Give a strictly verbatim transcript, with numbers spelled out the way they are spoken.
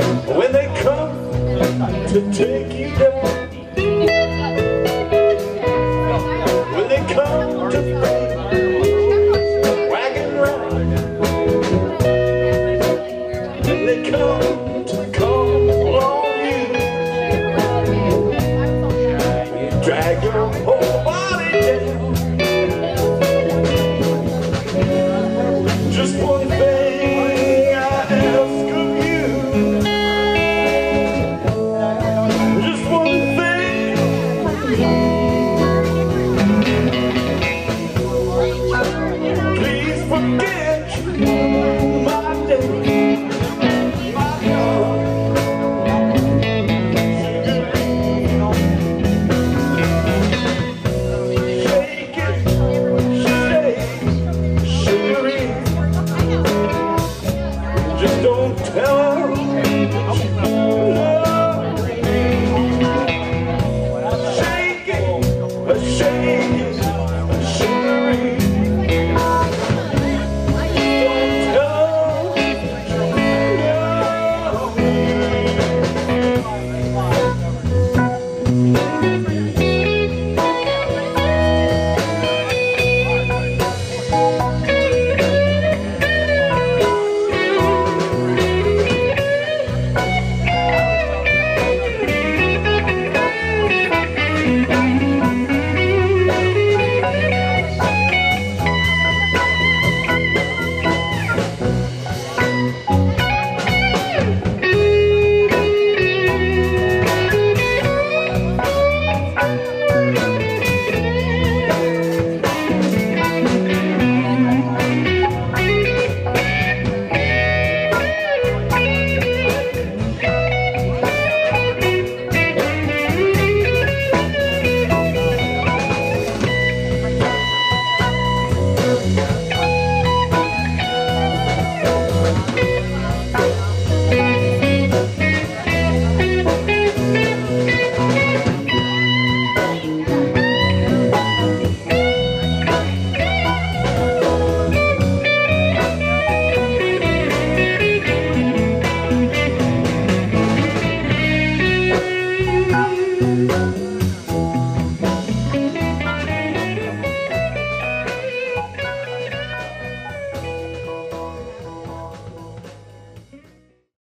when they come to take you down, when they come to wagon round, when they come to call on you, you drag your whole body down. Just one thing I ask of you, just one thing. Please forget my day, my heart. Shake it, shake, sugar it. Just don't tell